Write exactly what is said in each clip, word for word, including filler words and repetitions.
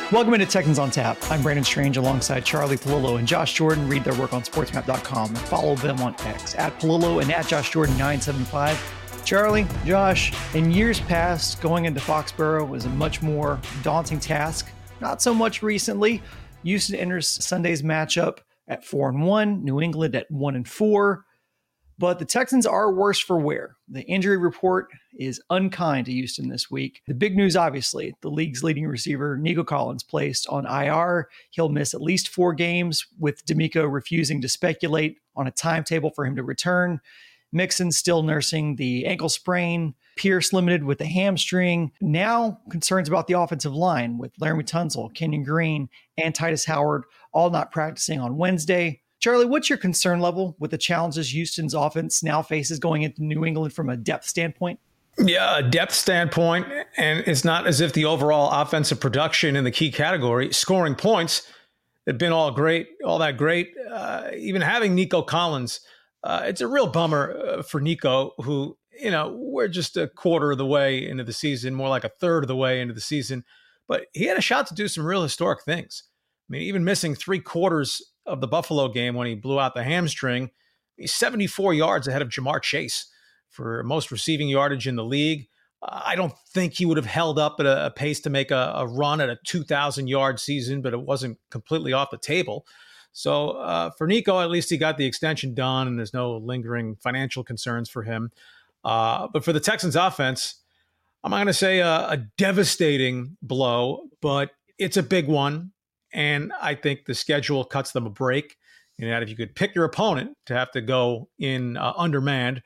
Welcome into Texans on Tap. I'm Brandon Strange alongside Charlie Palillo and Josh Jordan. Read their work on sports map dot com and follow them on X at Palillo and at Josh Jordan nine seven five. Charlie, Josh, in years past, going into Foxborough was a much more daunting task. Not so much recently. Houston enters Sunday's matchup at four and one, New England at one and four. But the Texans are worse for wear. The injury report is unkind to Houston this week. The big news, obviously, the league's leading receiver, Nico Collins, placed on I R. He'll miss at least four games, with D'Amico refusing to speculate on a timetable for him to return. Mixon still nursing the ankle sprain. Pierce limited with the hamstring. Now concerns about the offensive line with Laramie Tunsil, Kenyon Green, and Titus Howard all not practicing on Wednesday. Charlie, what's your concern level with the challenges Houston's offense now faces going into New England from a depth standpoint? Yeah, a depth standpoint, and it's not as if the overall offensive production in the key category, scoring points, had been all great, all that great. Uh, even having Nico Collins, uh, it's a real bummer uh, for Nico, who, you know, we're just a quarter of the way into the season, more like a third of the way into the season. But he had a shot to do some real historic things. I mean, even missing three quarters of the Buffalo game when he blew out the hamstring, he's seventy-four yards ahead of Jamar Chase for most receiving yardage in the league. Uh, I don't think he would have held up at a, a pace to make a, a run at a two thousand yard season, but it wasn't completely off the table. So uh, for Nico, at least he got the extension done and there's no lingering financial concerns for him. Uh, but for the Texans offense, I'm not going to say a, a devastating blow, but it's a big one. And I think the schedule cuts them a break. You know, if you could pick your opponent to have to go in uh, undermanned,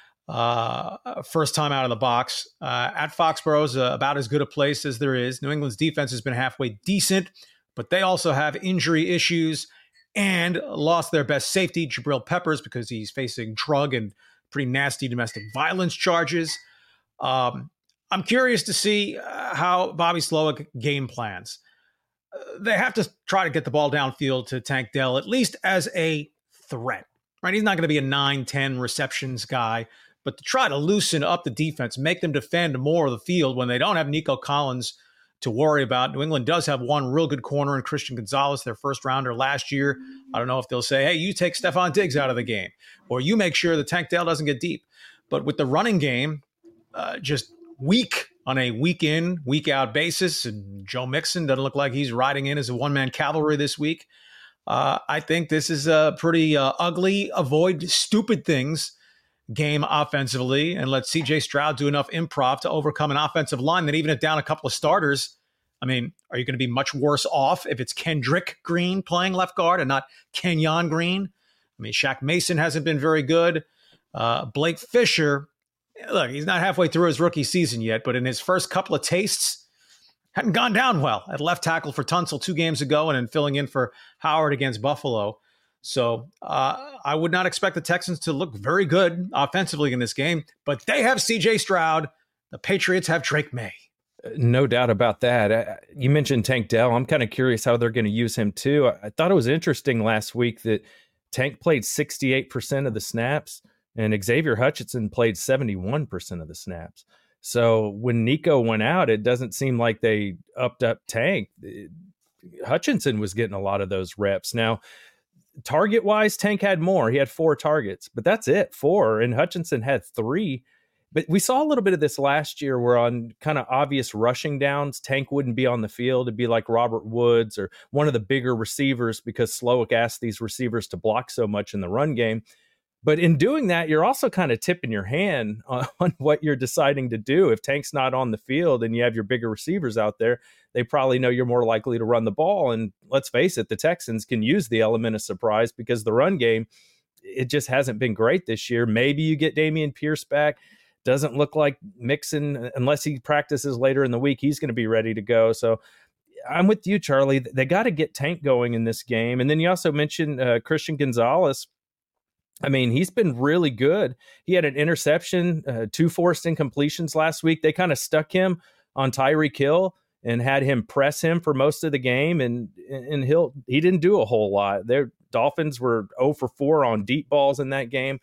uh, first time out of the box, uh, at Foxborough is uh, about as good a place as there is. New England's defense has been halfway decent, but they also have injury issues and lost their best safety, Jabril Peppers, because he's facing drug and pretty nasty domestic violence charges. Um, I'm curious to see uh, how Bobby Slowick game plans. They have to try to get the ball downfield to Tank Dell, at least as a threat, right? He's not going to be a nine, ten receptions guy, but to try to loosen up the defense, make them defend more of the field when they don't have Nico Collins to worry about. New England does have one real good corner in Christian Gonzalez, their first rounder last year. I don't know if they'll say, hey, you take Stephon Diggs out of the game, or you make sure that Tank Dell doesn't get deep. But with the running game, uh, just weak on a week in, week out basis, and Joe Mixon doesn't look like he's riding in as a one-man cavalry this week. Uh, I think this is a pretty uh, ugly, avoid stupid things game offensively, and let C J Stroud do enough improv to overcome an offensive line that even if down a couple of starters, I mean, are you going to be much worse off if it's Kendrick Green playing left guard and not Kenyon Green? I mean, Shaq Mason hasn't been very good. Uh, Blake Fisher, look, he's not halfway through his rookie season yet, but in his first couple of tastes, hadn't gone down well at left tackle for Tunsil two games ago and then filling in for Howard against Buffalo. So uh, I would not expect the Texans to look very good offensively in this game, but they have C J Stroud. The Patriots have Drake May. No doubt about that. Uh, you mentioned Tank Dell. I'm kind of curious how they're going to use him too. I, I thought it was interesting last week that Tank played sixty-eight percent of the snaps and Xavier Hutchinson played seventy-one percent of the snaps. So when Nico went out, it doesn't seem like they upped up Tank. It, Hutchinson was getting a lot of those reps. Now, target-wise, Tank had more. He had four targets, but that's it, four. And Hutchinson had three. But we saw a little bit of this last year where on kind of obvious rushing downs, Tank wouldn't be on the field. It'd be like Robert Woods or one of the bigger receivers because Slowick asked these receivers to block so much in the run game. But in doing that, you're also kind of tipping your hand on, on what you're deciding to do. If Tank's not on the field and you have your bigger receivers out there, they probably know you're more likely to run the ball. And let's face it, the Texans can use the element of surprise because the run game, it just hasn't been great this year. Maybe you get Dameon Pierce back. Doesn't look like Mixon, unless he practices later in the week, he's going to be ready to go. So I'm with you, Charlie. They got to get Tank going in this game. And then you also mentioned uh, Christian Gonzalez. I mean, he's been really good. He had an interception, uh, two forced incompletions last week. They kind of stuck him on Tyreek Hill and had him press him for most of the game. And and he'll, he didn't do a whole lot. Their Dolphins were zero for four on deep balls in that game.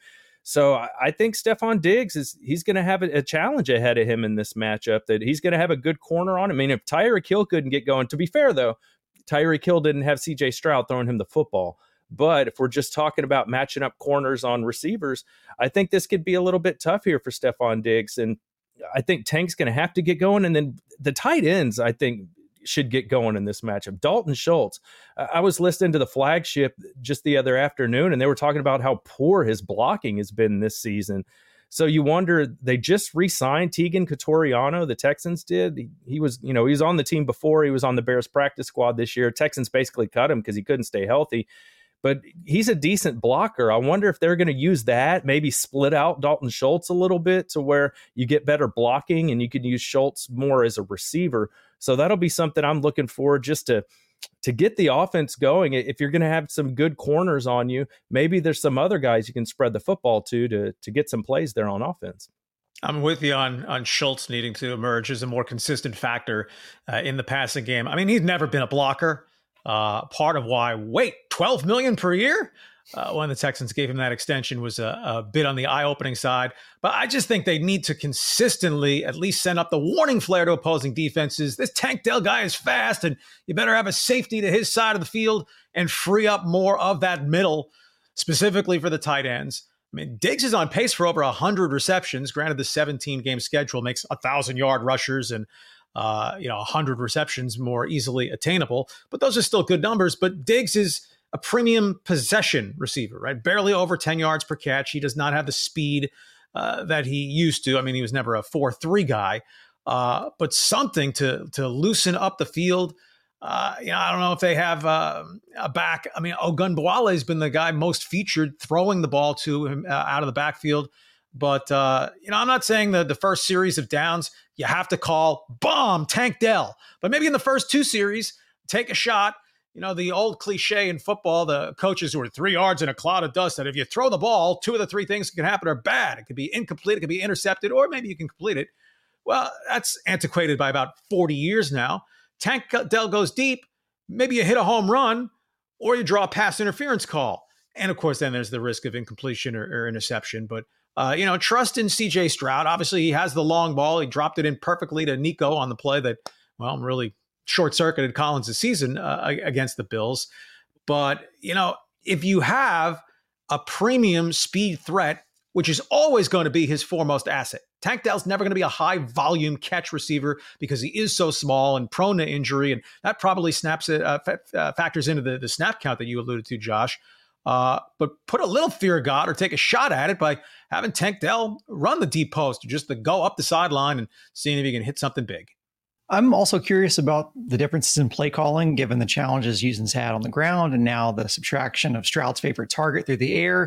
So I, I think Stephon Diggs is he's going to have a, a challenge ahead of him in this matchup, that he's going to have a good corner on him. I mean, if Tyreek Hill couldn't get going, to be fair, though, Tyreek Hill didn't have C J Stroud throwing him the football. But if we're just talking about matching up corners on receivers, I think this could be a little bit tough here for Stephon Diggs. And I think Tank's going to have to get going. And then the tight ends, I think, should get going in this matchup. Dalton Schultz. I was listening to the Flagship just the other afternoon, and they were talking about how poor his blocking has been this season. So you wonder, they just re-signed Tegan Cotoriano, the Texans did. He, he was, you know, he was on the team before. He was on the Bears practice squad this year. Texans basically cut him because he couldn't stay healthy. But he's a decent blocker. I wonder if they're going to use that, maybe split out Dalton Schultz a little bit to where you get better blocking and you can use Schultz more as a receiver. So that'll be something I'm looking for, just to to get the offense going. If you're going to have some good corners on you, maybe there's some other guys you can spread the football to to, to get some plays there on offense. I'm with you on, on Schultz needing to emerge as a more consistent factor uh, in the passing game. I mean, he's never been a blocker. Uh, part of why, wait, twelve million dollars per year? Uh, when the Texans gave him that extension was a, a bit on the eye-opening side. But I just think they need to consistently at least send up the warning flare to opposing defenses. This Tank Dell guy is fast, and you better have a safety to his side of the field and free up more of that middle, specifically for the tight ends. I mean, Diggs is on pace for over one hundred receptions. Granted, the seventeen-game schedule makes one thousand-yard rushers and Uh, you know, one hundred receptions more easily attainable, but those are still good numbers. But Diggs is a premium possession receiver, right? Barely over ten yards per catch. He does not have the speed uh, that he used to. I mean, he was never a four three guy, uh, but something to to loosen up the field. Uh, you know, I don't know if they have uh, a back. I mean, Ogunbowale has been the guy most featured throwing the ball to him uh, out of the backfield. But, uh, you know, I'm not saying that the first series of downs, you have to call bomb Tank Dell. But maybe in the first two series, take a shot. You know, the old cliche in football, the coaches who are three yards in a cloud of dust, that if you throw the ball, two of the three things that can happen are bad. It could be incomplete, it could be intercepted, or maybe you can complete it. Well, that's antiquated by about forty years now. Tank Dell goes deep. Maybe you hit a home run, or you draw a pass interference call. And, of course, then there's the risk of incompletion or, or interception. But Uh, you know, trust in C J Stroud. Obviously, he has the long ball. He dropped it in perfectly to Nico on the play that, well, really short-circuited Collins' season uh, against the Bills. But, you know, if you have a premium speed threat, which is always going to be his foremost asset, Tank Dell's never going to be a high-volume catch receiver because he is so small and prone to injury, and that probably snaps it, uh, fa- uh, factors into the, the snap count that you alluded to, Josh. Uh, but put a little fear of God or take a shot at it by having Tank Dell run the deep post or just to go up the sideline and seeing if he can hit something big. I'm also curious about the differences in play calling, given the challenges Houston's had on the ground and now the subtraction of Stroud's favorite target through the air.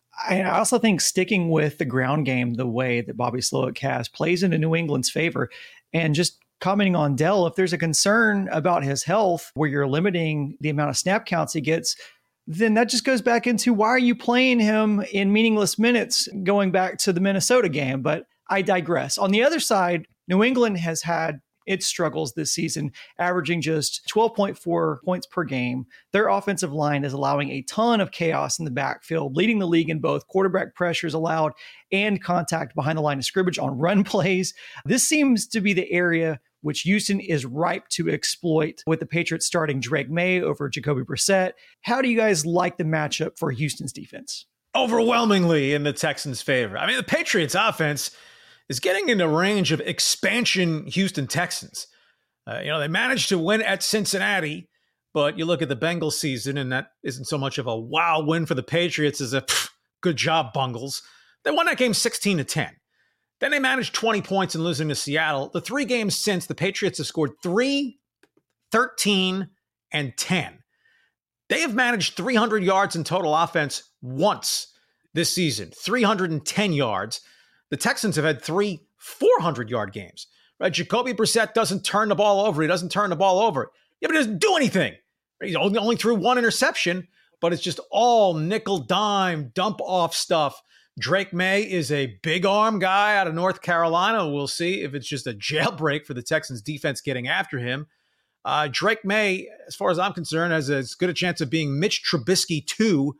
I also think sticking with the ground game the way that Bobby Slowick has plays into New England's favor. And just commenting on Dell, if there's a concern about his health where you're limiting the amount of snap counts he gets, then that just goes back into why are you playing him in meaningless minutes going back to the Minnesota game? But I digress. On the other side, New England has had its struggles this season, averaging just twelve point four points per game. Their offensive line is allowing a ton of chaos in the backfield, leading the league in both quarterback pressures allowed and contact behind the line of scrimmage on run plays. This seems to be the area which Houston is ripe to exploit, with the Patriots starting Drake May over Jacoby Brissett. How do you guys like the matchup for Houston's defense? Overwhelmingly in the Texans' favor. I mean, the Patriots' offense is getting in the range of expansion Houston Texans. Uh, you know, they managed to win at Cincinnati, but you look at the Bengals season, and that isn't so much of a wow win for the Patriots as a pff, good job, Bungles. They won that game sixteen to ten. Then they managed twenty points in losing to Seattle. The three games since, the Patriots have scored three, thirteen, and ten. They have managed three hundred yards in total offense once this season, three hundred ten yards. The Texans have had three four hundred-yard games. Right? Jacoby Brissett doesn't turn the ball over. He doesn't turn the ball over. Yeah, but he doesn't do anything. He only, only threw one interception, but it's just all nickel dime, dump off stuff. Drake May is a big arm guy out of North Carolina. We'll see if it's just a jailbreak for the Texans defense getting after him. Uh, Drake May, as far as I'm concerned, has as good a chance of being Mitch Trubisky two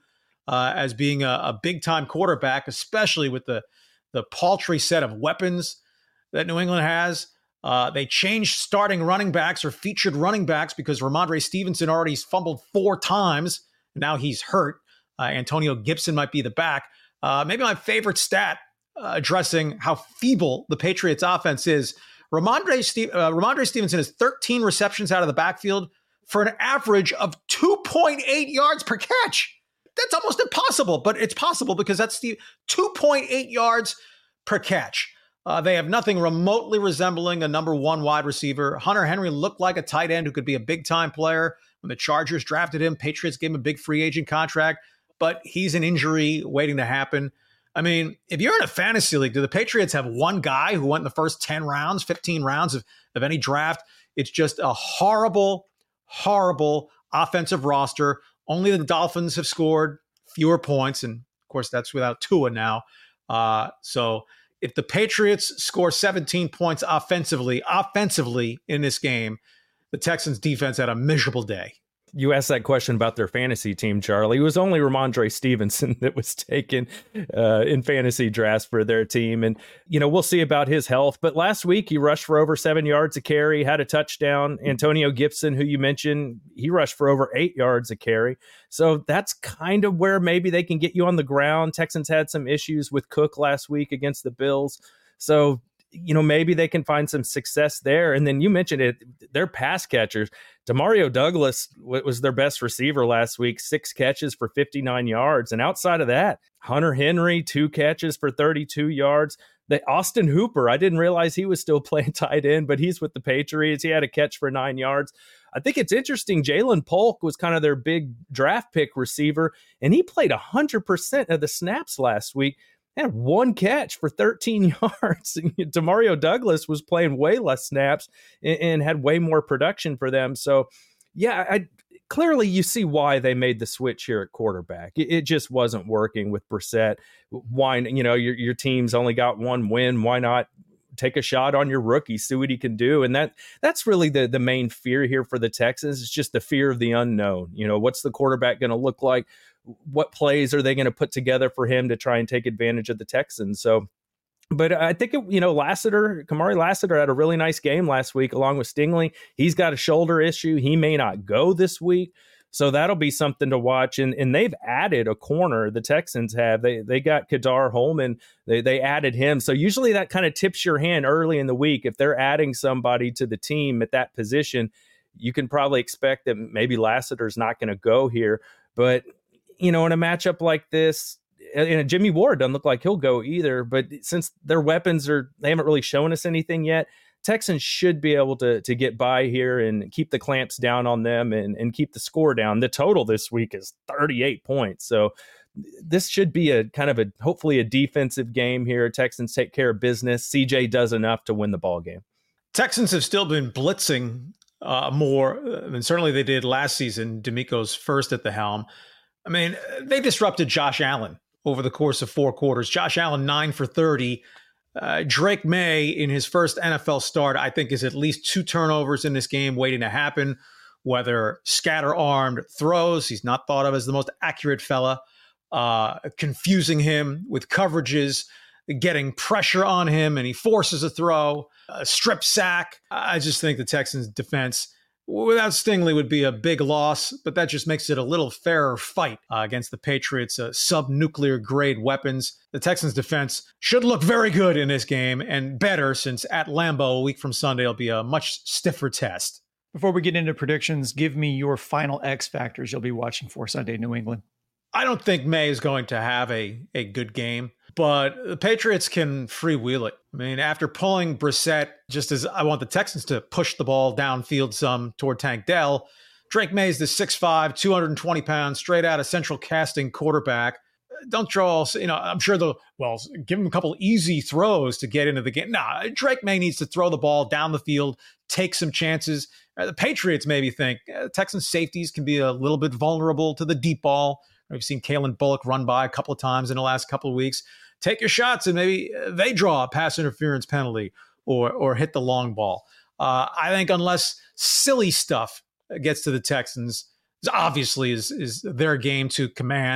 uh, as being a, a big-time quarterback, especially with the, the paltry set of weapons that New England has. Uh, they changed starting running backs or featured running backs because Ramondre Stevenson already fumbled four times. And now he's hurt. Uh, Antonio Gibson might be the back. Uh, maybe my favorite stat uh, addressing how feeble the Patriots offense is. Ramondre, Ste- uh, Ramondre Stevenson has thirteen receptions out of the backfield for an average of two point eight yards per catch. That's almost impossible, but it's possible because that's the two point eight yards per catch. Uh, they have nothing remotely resembling a number one wide receiver. Hunter Henry looked like a tight end who could be a big-time player. When the Chargers drafted him, Patriots gave him a big free agent contract, but he's an injury waiting to happen. I mean, if you're in a fantasy league, do the Patriots have one guy who went in the first ten rounds, fifteen rounds of, of any draft? It's just a horrible, horrible offensive roster. Only the Dolphins have scored fewer points, and of course, that's without Tua now. Uh, so if the Patriots score seventeen points offensively, offensively in this game, the Texans defense had a miserable day. You asked that question about their fantasy team, Charlie. It was only Ramondre Stevenson that was taken uh, in fantasy drafts for their team. And, you know, we'll see about his health. But last week, he rushed for over seven yards a carry, had a touchdown. Antonio Gibson, who you mentioned, he rushed for over eight yards a carry. So that's kind of where maybe they can get you on the ground. Texans had some issues with Cook last week against the Bills. So, you know, maybe they can find some success there. And then you mentioned it, their pass catchers. Demario Douglas was their best receiver last week, six catches for fifty-nine yards. And outside of that, Hunter Henry, two catches for thirty-two yards. The Austin Hooper, I didn't realize he was still playing tight end, but he's with the Patriots. He had a catch for nine yards. I think it's interesting. Jalen Polk was kind of their big draft pick receiver, and he played one hundred percent of the snaps last week. Had one catch for thirteen yards. Demario Douglas was playing way less snaps and, and had way more production for them. So, yeah, I, clearly you see why they made the switch here at quarterback. It, it just wasn't working with Brissett. Why, you know, your your team's only got one win. Why not take a shot on your rookie, see what he can do? And that that's really the the main fear here for the Texans. It's just the fear of the unknown. You know, what's the quarterback going to look like? What plays are they going to put together for him to try and take advantage of the Texans? So, but I think, it, you know, Lassiter, Kamari Lassiter had a really nice game last week along with Stingley. He's got a shoulder issue. He may not go this week. So that'll be something to watch. And and they've added a corner. The Texans have. They they got Kadar Holman. They, they added him. So usually that kind of tips your hand early in the week. If they're adding somebody to the team at that position, you can probably expect that maybe Lassiter's not going to go here. But you know, in a matchup like this, and Jimmy Ward doesn't look like he'll go either, but since their weapons are, they haven't really shown us anything yet, Texans should be able to to get by here and keep the clamps down on them and, and keep the score down. The total this week is thirty-eight points. So this should be a kind of a, hopefully a defensive game here. Texans take care of business. C J does enough to win the ball game. Texans have still been blitzing uh, more than certainly they did last season. D'Amico's first at the helm. I mean, they disrupted Josh Allen over the course of four quarters. Josh Allen, nine for thirty. Uh, Drake May, in his first N F L start, I think is at least two turnovers in this game waiting to happen, whether scatter-armed throws. He's not thought of as the most accurate fella. Uh, confusing him with coverages, getting pressure on him, and he forces a throw, a strip sack. I just think the Texans' defense without Stingley would be a big loss, but that just makes it a little fairer fight uh, against the Patriots' uh, sub-nuclear grade weapons. The Texans' defense should look very good in this game and better since at Lambeau a week from Sunday will be a much stiffer test. Before we get into predictions, give me your final X factors you'll be watching for Sunday, New England. I don't think May is going to have a, a good game, but the Patriots can freewheel it. I mean, after pulling Brissett, just as I want the Texans to push the ball downfield some toward Tank Dell, Drake May is the six five, two hundred twenty pounds, straight out of Central Casting quarterback. Don't draw, you know, I'm sure they'll, well, give him a couple easy throws to get into the game. Nah, Drake May needs to throw the ball down the field, take some chances. The Patriots maybe think uh, Texans safeties can be a little bit vulnerable to the deep ball. We've seen Kalen Bullock run by a couple of times in the last couple of weeks. Take your shots and maybe they draw a pass interference penalty or or hit the long ball. Uh, I think unless silly stuff gets to the Texans, obviously is, is their game to command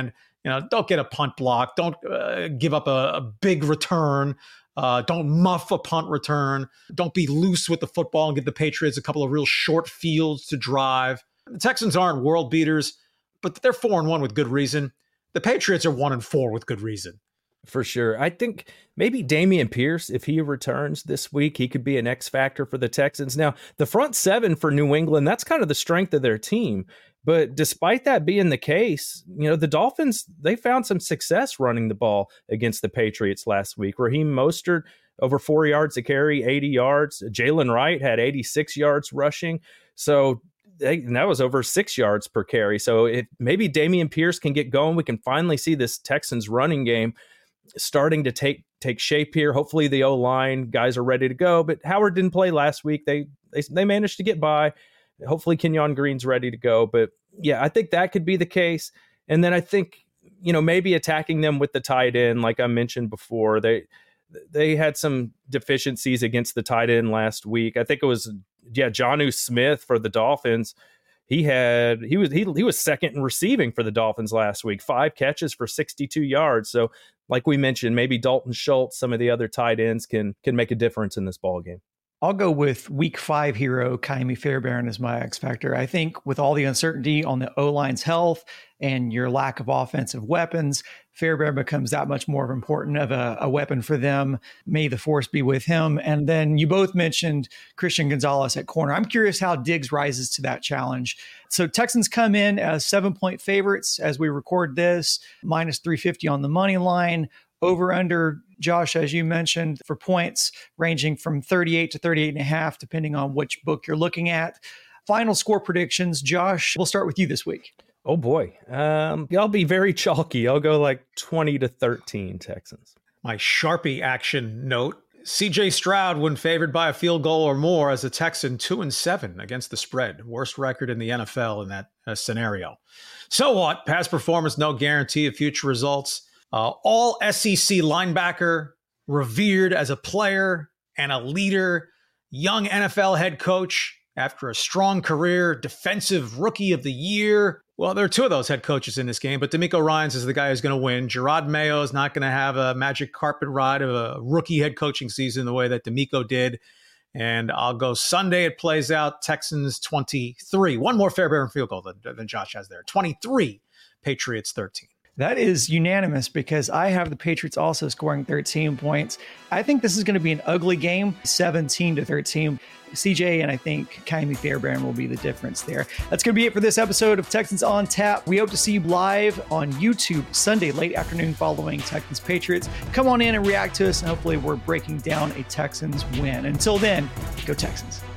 You know, don't get a punt block. Don't uh, give up a, a big return. Uh, don't muff a punt return. Don't be loose with the football and give the Patriots a couple of real short fields to drive. The Texans aren't world beaters, but they're four and one with good reason. The Patriots are one and four with good reason. For sure. I think maybe Dameon Pierce, if he returns this week, he could be an X factor for the Texans. Now, the front seven for New England, that's kind of the strength of their team. But despite that being the case, you know, the Dolphins, they found some success running the ball against the Patriots last week. Raheem Mostert, over four yards a carry, eighty yards. Jalen Wright had eighty-six yards rushing. So they, and that was over six yards per carry. So if maybe Dameon Pierce can get going, we can finally see this Texans running game starting to take take shape here. Hopefully the O-line guys are ready to go. But Howard didn't play last week. They they, they managed to get by. Hopefully Kenyon Green's ready to go. But yeah, I think that could be the case. And then I think, you know, maybe attacking them with the tight end, like I mentioned before, they they had some deficiencies against the tight end last week. I think it was, yeah, Jonnu Smith for the Dolphins. He had he was he he was second in receiving for the Dolphins last week, five catches for sixty-two yards. So like we mentioned, maybe Dalton Schultz, some of the other tight ends can can make a difference in this ball game. I'll go with week five hero, Kaimi Fairbairn as my X factor. I think with all the uncertainty on the O-line's health and your lack of offensive weapons, Fairbairn becomes that much more important of a, a weapon for them. May the force be with him. And then you both mentioned Christian Gonzalez at corner. I'm curious how Diggs rises to that challenge. So Texans come in as seven-point favorites as we record this, minus three fifty on the money line. Over under, Josh, as you mentioned, for points ranging from thirty-eight to thirty-eight and a half, depending on which book you're looking at. Final score predictions. Josh, we'll start with you this week. Oh boy. Um, I'll be very chalky. I'll go like twenty to thirteen Texans. My Sharpie action note. C J Stroud, when favored by a field goal or more as a Texan, two and seven against the spread. Worst record in the N F L in that uh, scenario. So what? Past performance, no guarantee of future results. Uh, all S E C linebacker, revered as a player and a leader, young N F L head coach after a strong career, defensive rookie of the year. Well, there are two of those head coaches in this game, but DeMeco Ryans is the guy who's going to win. Gerard Mayo is not going to have a magic carpet ride of a rookie head coaching season the way that DeMeco did. And I'll go Sunday. It plays out Texans twenty-three. One more Fairbairn field goal than, than Josh has there. twenty-three, Patriots thirteen. That is unanimous because I have the Patriots also scoring thirteen points. I think this is going to be an ugly game, seventeen to thirteen. C J and I think Kaimi Fairbairn will be the difference there. That's going to be it for this episode of Texans on Tap. We hope to see you live on YouTube Sunday late afternoon following Texans Patriots. Come on in and react to us, and hopefully we're breaking down a Texans win. Until then, go Texans.